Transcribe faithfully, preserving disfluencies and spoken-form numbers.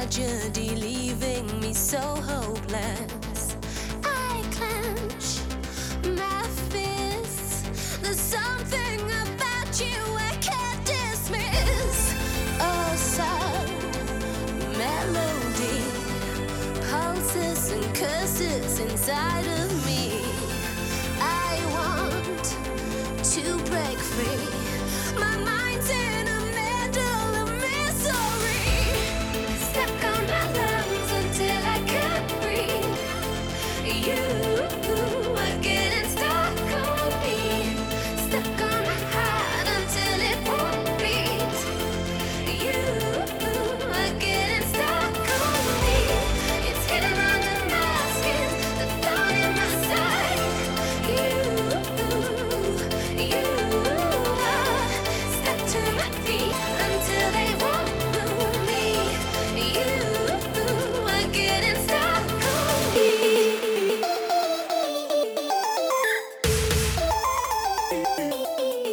tragedy leaving me so hopeless. I clench my fists. There's something about you I can't dismiss. A sad melody pulses and curses inside of me. I want to break free. My mind's in a middle of misery. Stuck on my lungs until I can't breathe. You are getting stuck on me. Stuck on my heart until it won't beat. You are getting stuck on me. It's hidden under my skin, the thorn in my side. You, you are stuck to my feet until they won't move me. You are getting stuck on me.